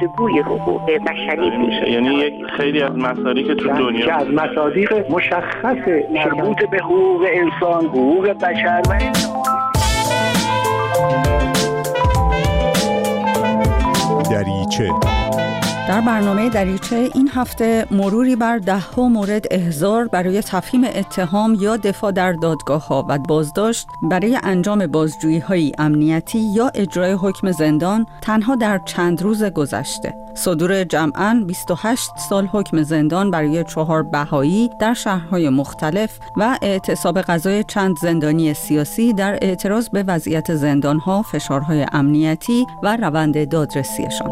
گفتگوی حقوق بشری میشه. یعنی یک خیلی از مسائلی که تو دنیا که از مصادیق مشخص مربوط به حقوق انسان، حقوق بشر و دریچه. در برنامه دریچه این هفته مروری بر 10 مورد احضار برای تفهیم اتهام یا دفاع در دادگاه‌ها و بازداشت برای انجام بازجویی‌های امنیتی یا اجرای حکم زندان تنها در چند روز گذشته. صدور جمعاً 28 سال حکم زندان برای 4 بهایی در شهرهای مختلف و اعتصاب قضای چند زندانی سیاسی در اعتراض به وضعیت زندان‌ها، فشارهای امنیتی و روند دادرسیشان.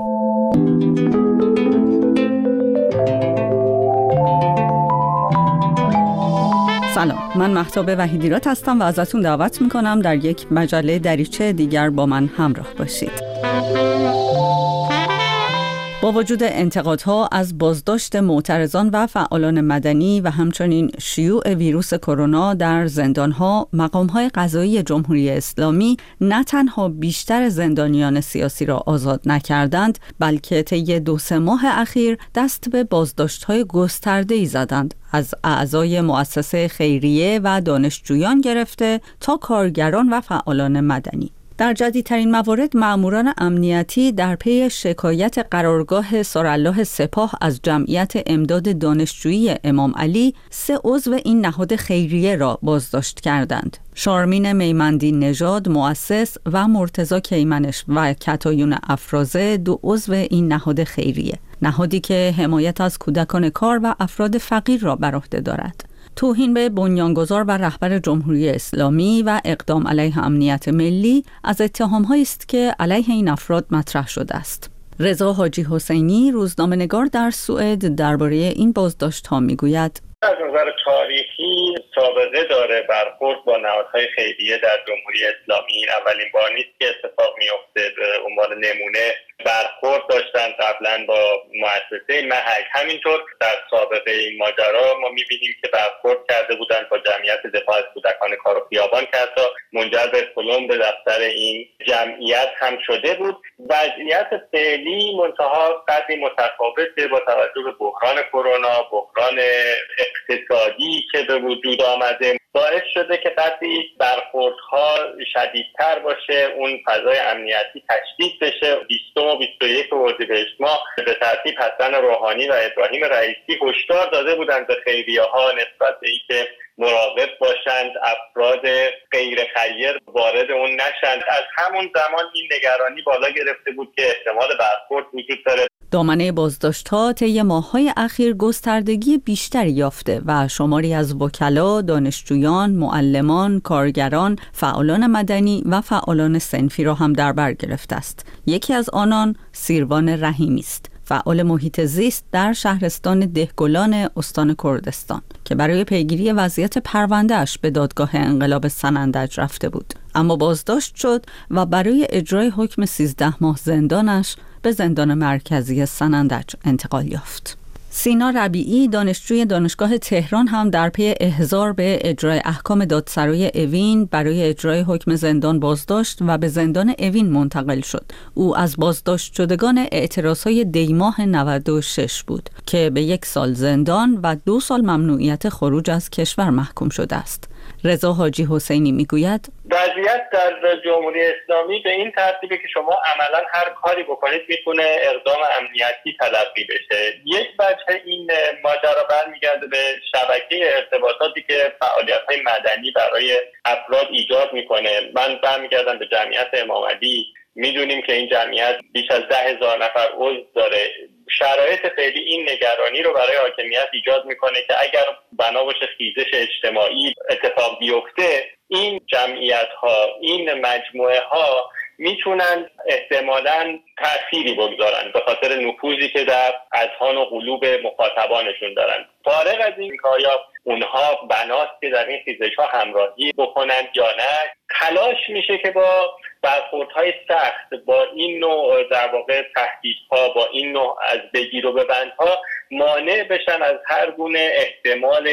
سلام، من مهتاب وحیدیراد هستم و ازتون دعوت میکنم در یک مجله دریچه دیگر با من همراه باشید. با وجود انتقادها از بازداشت معترضان و فعالان مدنی و همچنین شیوع ویروس کرونا در زندانها، مقام‌های قضایی جمهوری اسلامی نه تنها بیشتر زندانیان سیاسی را آزاد نکردند، بلکه طی 2-3 ماه اخیر دست به بازداشت‌های گسترده‌ای زدند، از اعضای مؤسسه خیریه و دانشجویان گرفته تا کارگران و فعالان مدنی. در جدیدترین موارد مأموران امنیتی در پی شکایت قرارگاه سارالله سپاه از جمعیت امداد دانشجویی امام علی 3 عضو این نهاد خیریه را بازداشت کردند. شارمین میمندی نژاد مؤسس و مرتضی کیمنش و کتایون افرازه 2 عضو این نهاد خیریه، نهادی که حمایت از کودکان کار و افراد فقیر را بر عهده دارد. توهین به بنیانگذار و رهبر جمهوری اسلامی و اقدام علیه امنیت ملی از اتهام‌هایی است که علیه این افراد مطرح شده است. رضا حاجی حسینی، روزنامه‌نگار در سوئد، درباره این بازداشت‌ها می‌گوید: از نظر تاریخی سابقه داره برخورد با نهادهای خیریه در جمهوری اسلامی. این اولین بار نیست که اتفاق میفته. به عنوان نمونه برخورد داشتن قبلا با مؤسسه محک. همینطور در سابقه این ماجرا ما میبینیم که برخورد کرده بودن با جمعیت دفاع از کودکان کار و خیابان که حتی منجر به پلم به دفتر این جمعیت هم شده بود. وضعیت فعلی منتها قدری متفاوته با توجه به بحران کرونا، بحران اقتصادی که به وجود آمده، باعث شده که قدری برخوردها شدیدتر باشه، اون فضای امنیتی تشدید بشه. 20 و 21 اردیبهشت ماه به ترتیب حسن روحانی و ابراهیم رئیسی هشدار داده بودند به خیریه‌ها نسبت به اینکه مراقب باشند افراد غیر خیر وارد اون نشند. از همون زمان این نگرانی بالا گرفته بود که احتمال برخورد وجود داره. دامنه بازداشت‌ها طی ماه‌های اخیر گستردگی بیشتری یافته و شماری از وکلا، دانشجویان، معلمان، کارگران، فعالان مدنی و فعالان صنفی را هم در بر گرفته است. یکی از آنان سیروان رحیمی است، فعال محیط زیست در شهرستان دهگلان استان کردستان که برای پیگیری وضعیت پرونده‌اش به دادگاه انقلاب سنندج رفته بود، اما بازداشت شد و برای اجرای حکم 13 ماه زندانش به زندان مرکزی سنندج انتقال یافت. سینا ربیعی، دانشجوی دانشگاه تهران، هم در پی احضار به اجرای احکام دادسرای اوین برای اجرای حکم زندان بازداشت و به زندان اوین منتقل شد. او از بازداشت شدگان اعتراضهای دیماه 96 بود که به 1 سال زندان و 2 سال ممنوعیت خروج از کشور محکوم شده است. رضا حاجی حسینی میگوید: وضعیت در جمهوری اسلامی به این ترتیبه که شما عملا هر کاری بکنید میتونه اقدام امنیتی تلقی بشه. یک وجه این ماجرا برمیگرده به شبکه ارتباطاتی که فعالیت‌های مدنی برای افراد ایجاد میکنه. من برمیگردم به جمعیت امام علی. میدونیم که این جمعیت بیش از 10,000 نفر عضو داره. شرایط فعلی این نگرانی رو برای حاکمیت ایجاد میکنه که اگر بنا باشه خیزش اجتماعی اتفاق بیفته، این جمعیت ها، این مجموعه ها میتونن احتمالاً تأثیری بگذارن به خاطر نفوذی که در اذهان و قلوب مخاطبانشون دارن. فارغ از این که آیا اونها بناست که در این خیزش ها همراهی بکنن یا نه، تلاش میشه که با برخوردهای سخت با این نوع در واقع تهدیدها، با این نوع از بگیر و ببندها مانع بشن از هر گونه احتمال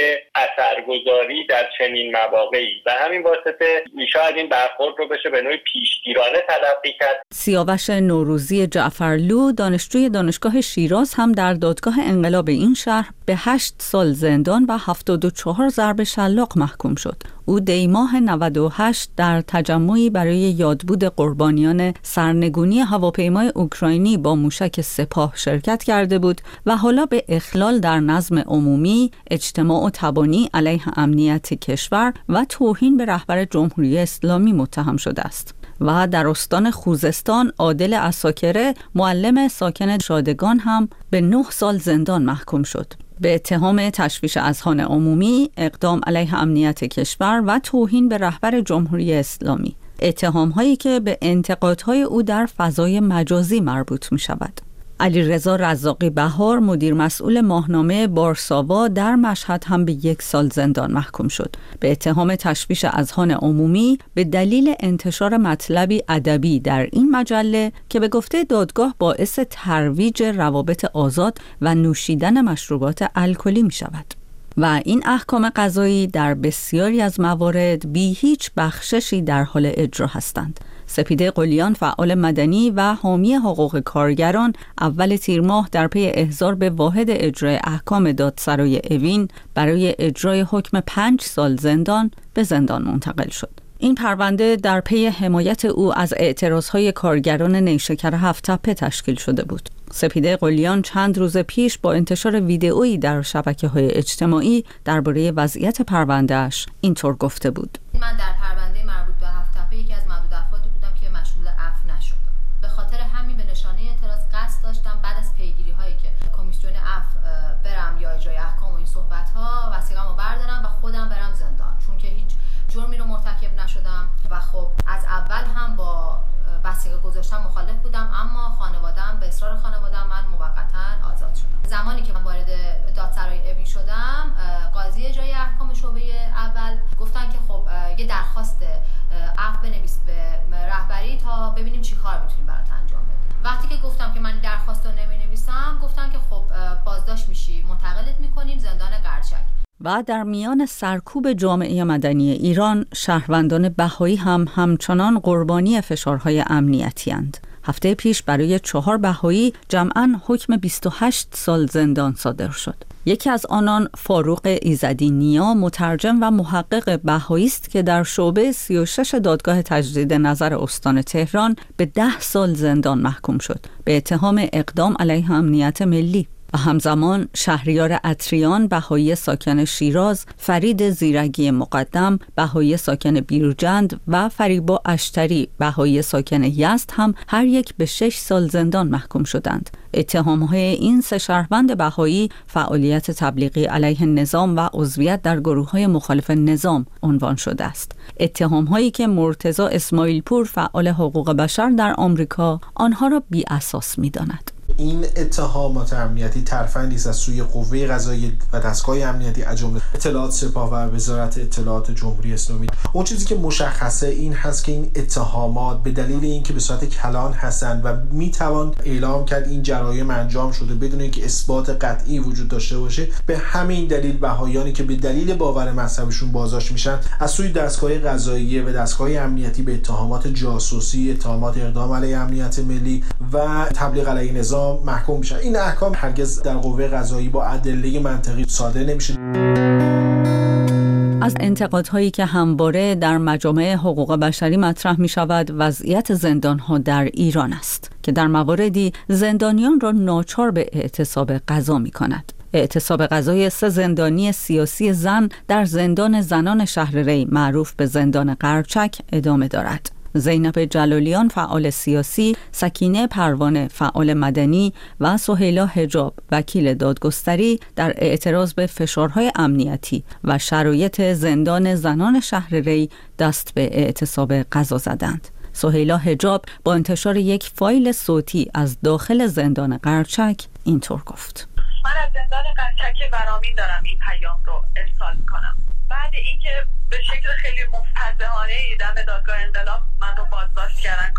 اثرگذاری در چنین مواقعی. و همین واسطه شاید این برخورد رو بشه به نوعی پیشگیرانه تلقی کرد. سیاوش نوروزی جعفرلو، دانشجوی دانشگاه شیراز، هم در دادگاه انقلاب این شهر به 8 سال زندان و 74 ضرب شلاق محکوم شد. او دی ماه 98 در تجمعی برای یادبود قربانیان سرنگونی هواپیمای اوکراینی با موشک سپاه شرکت کرده بود و حالا به اخلال در نظم عمومی، اجتماع و تبانی علیه امنیت کشور و توهین به رهبر جمهوری اسلامی متهم شده است. و در استان خوزستان عادل عساکره، معلم ساکن شادگان، هم به 9 سال زندان محکوم شد به اتهام تشویش اذهان عمومی، اقدام علیه امنیت کشور و توهین به رهبر جمهوری اسلامی. اتهام‌هایی که به انتقادهای او در فضای مجازی مربوط می‌شود. علیرضا رزاقی بهار، مدیر مسئول ماهنامه بارساوا، در مشهد هم به 1 سال زندان محکوم شد به اتهام تشویش اذهان عمومی به دلیل انتشار مطلبی ادبی در این مجله که به گفته دادگاه باعث ترویج روابط آزاد و نوشیدن مشروبات الکلی می شود. و این احکام قضایی در بسیاری از موارد بی هیچ بخششی در حال اجرا هستند. سپیده قلیان، فعال مدنی و حامی حقوق کارگران، اول تیر ماه در پی احضار به واحد اجرای احکام دادسرای اوین برای اجرای حکم 5 سال زندان به زندان منتقل شد. این پرونده در پی حمایت او از اعتراضهای کارگران نیشکر هفت‌تپه تشکیل شده بود. سپیده قلیان چند روز پیش با انتشار ویدئویی در شبکه‌های اجتماعی درباره وضعیت پرونده‌اش اینطور گفته بود: من در پرونده مربوط به هفت‌تپه یکی از معدود افرادی بودم که مشمول عفو نشدم. به خاطر همین به نشانه اعتراض قصد داشتم بعد از پیگیری‌هایی که کمیسیون عفو برم یا اجرای احکام و این صحبت‌ها وثیقه‌مو بردارم و خودم برم زندان، چون که هیچ جرمی رو مرتکب نشدم و خب از اول هم با وثیقه گذاشتن مخالف بودم، اما خانواده‌ام به اصرار خانواده‌ام من موقتاً آزاد شدم. زمانی که من وارد دادسرای اوین شدم، قاضی اجرای احکام شعبه اول گفتن که خب یه درخواست عفو بنویس به رهبری تا ببینیم چی کار میتونیم برات انجام بدیم. وقتی که گفتم که من درخواست رو نمی‌نویسم، گفتن که خب بازداشت میشی، منتقلت می‌کنیم زندان قرچک. و در میان سرکوب جامعه مدنی ایران، شهروندان بهایی هم همچنان قربانی فشارهای امنیتی اند. هفته پیش برای 4 بهایی جمعاً حکم 28 سال زندان صادر شد. یکی از آنان فاروق ایزدی نیا، مترجم و محقق بهایی است که در شعبه 36 دادگاه تجدید نظر استان تهران به 10 سال زندان محکوم شد به اتهام اقدام علیه امنیت ملی. و همزمان شهریار عطریان، بهایی ساکن شیراز، فرید زیرگی مقدم، بهایی ساکن بیرجند و فریبا اشتری، بهایی ساکن یزد هم هر یک به 6 سال زندان محکوم شدند. اتهام‌های این 3 شهروند بهایی فعالیت تبلیغی علیه نظام و عضویت در گروه‌های مخالف نظام عنوان شده است. اتهام‌هایی که مرتضی اسماعیل پور، فعال حقوق بشر در آمریکا، آنها را بی اساس می‌داند. این اتهامات امنیتی ترفندی است از سوی قوه قضاییه و دستگاه امنیتی از جمله اطلاعات سپاه و وزارت اطلاعات جمهوری اسلامی. اون چیزی که مشخصه این هست که این اتهامات به دلیل اینکه به صورت کلان هستند و میتوان اعلام کرد این جرایم انجام شده بدون اینکه اثبات قطعی وجود داشته باشه، به همین دلیل بهاییانی که به دلیل باور مذهبشون بازداشت میشن از سوی دستگاه قضاییه و دستگاه امنیتی به اتهامات جاسوسی، اتهامات اقدام علیه امنیت ملی و تبلیغ علیه نظام محکوم میشن. این احکام هرگز در قوه قضایی با ادله منطقی صادر نمیشه. از انتقادهایی که همواره در مجامع حقوق بشری مطرح می شود، وضعیت زندانها در ایران است که در مواردی زندانیان را ناچار به اعتصاب قضا می کند. اعتصاب قضای 3 زندانی سیاسی زن در زندان زنان شهر ری معروف به زندان قرچک ادامه دارد. زینب جلالیان، فعال سیاسی، سکینه پروانه، فعال مدنی و سهیلا حجاب، وکیل دادگستری، در اعتراض به فشارهای امنیتی و شرایط زندان زنان شهر ری دست به اعتصاب قضا زدند. سهیلا حجاب با انتشار یک فایل صوتی از داخل زندان قرچک اینطور گفت: من از زندان قرچک برامین دارم این پیام رو ارسال میکنم. بعد اینکه به شکل خیلی مفتضحانه‌ای دم دادگاه انقلاب من رو بازداشت کردن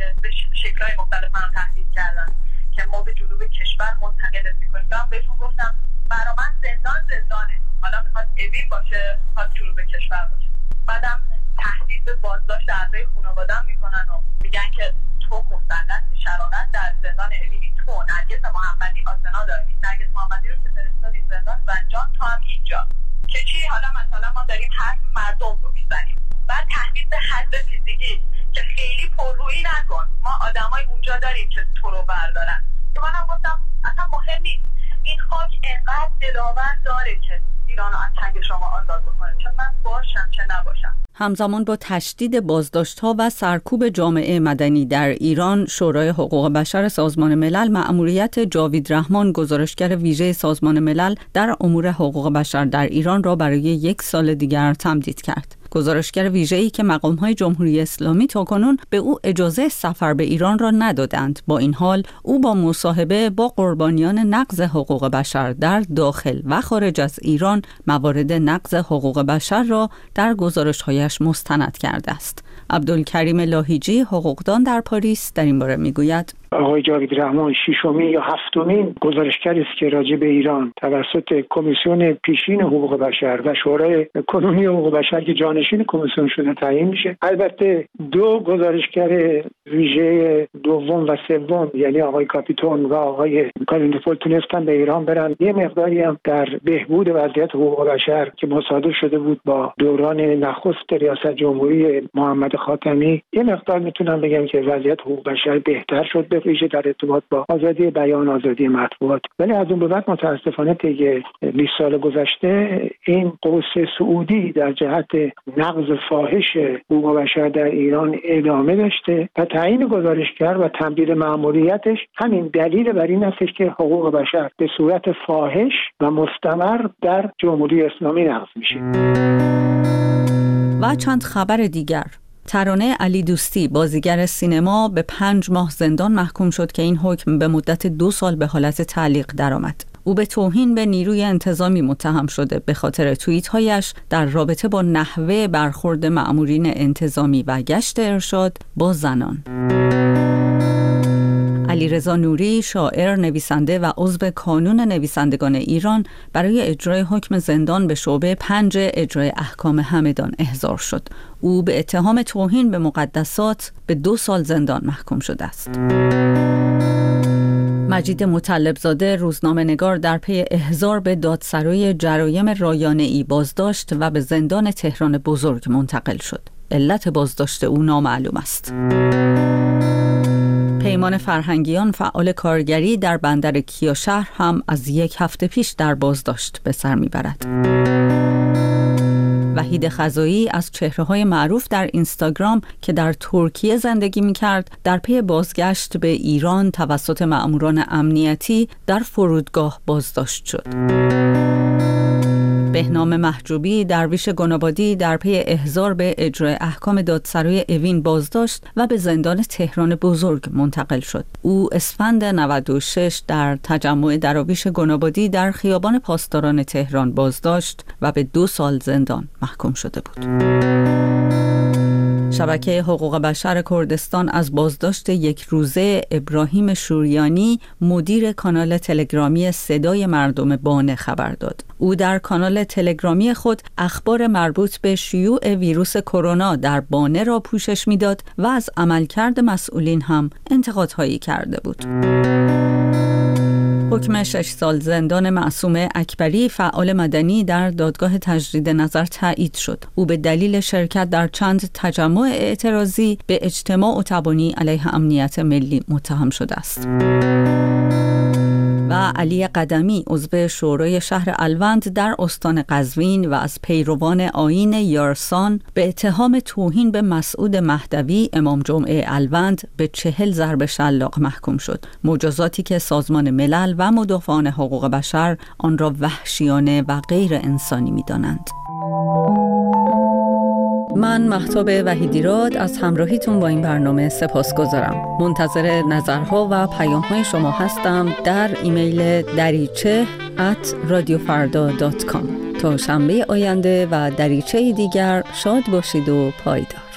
به شکل‌های مختلف منو تهدید کردن که ما به جنوب کشور منتقلت می‌کنیم. بهشون گفتم برای من زندانه، حالا میخواد اوین باشه میخواد جنوب کشور باشه. بعدم تهدید به بازداشت اعضای خانواده‌ام میکنن و میگن که تو مسلط شرارت در زندان اوین، تو نرگس محمدی آسنا داری، نرگس محمدی رو که فرستادی زندان زنجان، تو هم اینجا که چی؟ حالا مثلا ما داریم حرف مردم رو میزنیم. بعد تهدید به حد فیزیکی که خیلی پررویی نکن، ما آدمای اونجا داریم که تو رو بردارن. که منم گفتم اصلا مهم نیست، این خاک انقدر دلاور داره که ایران رو از تنگ شما آزاد بکنه، چه من باشم چه نباشم. همزمان با تشدید بازداشت‌ها و سرکوب جامعه مدنی در ایران، شورای حقوق بشر سازمان ملل مأموریت جاوید رحمان، گزارشگر ویژه سازمان ملل در امور حقوق بشر در ایران را برای 1 سال دیگر تمدید کرد. گزارشگر ویژه‌ای که مقام‌های جمهوری اسلامی تاکنون به او اجازه سفر به ایران را ندادند. با این حال او با مصاحبه با قربانیان نقض حقوق بشر در داخل و خارج از ایران موارد نقض حقوق بشر را در گزارش‌هایش مستند کرده است. عبدالکریم لاهیجی، حقوقدان در پاریس، در این باره میگوید: آقای جاوید رحمان 6مین یا 7مین گزارشگری است که راجع به ایران توسط کمیسیون پیشین حقوق بشر و شورای کنونی حقوق بشر که جانشین کمیسیون شده تعیین میشه. البته 2 گزارشگر ویژه دوم و سوم، یعنی آقای کاپیتون و آقای کالیندوپول، تونستن به ایران برن. یه مقداری هم در بهبود وضعیت حقوق بشر که مصادف شده بود با دوران نخست ریاست جمهوری محمد خاتمی، یه مقدار میتونم بگم که وضعیت حقوق بشر بهتر شد، به ویژه در ارتباط با آزادی بیان، آزادی مطبوعات. ولی از اون به بعد متاسفانه طی 20 سال گذشته این قوس سعودی در جهت نقض فاحش حقوق بشر در ایران ادامه داشته و تعیین گزارشگر و تمدید مأموریتش همین دلیل بر این است که حقوق بشر به صورت فاحش و مستمر در جمهوری اسلامی نقض میشه. و چند خبر دیگر. ترانه علی دوستی، بازیگر سینما، به 5 ماه زندان محکوم شد که این حکم به مدت 2 سال به حالت تعلیق درآمد. او به توهین به نیروی انتظامی متهم شده به خاطر توییت‌هایش در رابطه با نحوه برخورد مأمورین انتظامی و گشت ارشاد با زنان. علیرضا نوری، شاعر، نویسنده و عضو کانون نویسندگان ایران، برای اجرای حکم زندان به شعبه 5 اجرای احکام همدان احضار شد. او به اتهام توهین به مقدسات به 2 سال زندان محکوم شده است. مجید مطلبزاده، روزنامه‌نگار، در پی احضار به دادسرای جرایم رایانه‌ای بازداشت و به زندان تهران بزرگ منتقل شد. علت بازداشت او نامعلوم است. پیمان فرهنگیان، فعال کارگری در بندر کیاشهر، هم از 1 هفته پیش در بازداشت به سر میبرد. وحید خزایی از چهره‌های معروف در اینستاگرام که در ترکیه زندگی می‌کرد، در پی بازگشت به ایران توسط مأموران امنیتی در فرودگاه بازداشت شد. بهنام محجوبی، درویش گنابادی، در پی احضار به اجرای احکام دادسرای اوین بازداشت و به زندان تهران بزرگ منتقل شد. او اسفند 96 در تجمع دراویش گنابادی در خیابان پاسداران تهران بازداشت و به 2 سال زندان محکوم شده بود. شبکه حقوق بشر کردستان از بازداشت 1 روزه ابراهیم شوریانی، مدیر کانال تلگرامی صدای مردم بانه، خبر داد. او در کانال تلگرامی خود اخبار مربوط به شیوع ویروس کرونا در بانه را پوشش میداد و از عملکرد مسئولین هم انتقادهایی کرده بود. حکم 6 سال زندان معصومه اکبری، فعال مدنی، در دادگاه تجدید نظر تایید شد. او به دلیل شرکت در چند تجمع اعتراضی به اجتماع و تبانی علیه امنیت ملی متهم شده است. و علی قدمی، عضو شورای شهر الوند در استان قزوین و از پیروان آیین یارسان، به اتهام توهین به مسعود مهدوی، امام جمعه الوند، به 40 ضرب شلاق محکوم شد. مجازاتی که سازمان ملل و مدافعان حقوق بشر آن را وحشیانه و غیر انسانی می‌دانند. من مهتاب وحیدیراد از همراهیتون با این برنامه سپاسگزارم. منتظر نظرها و پیام‌های شما هستم در ایمیل dariche@radiofarda.com. تا شنبه آینده و دریچه دیگر، شاد باشید و پایدار.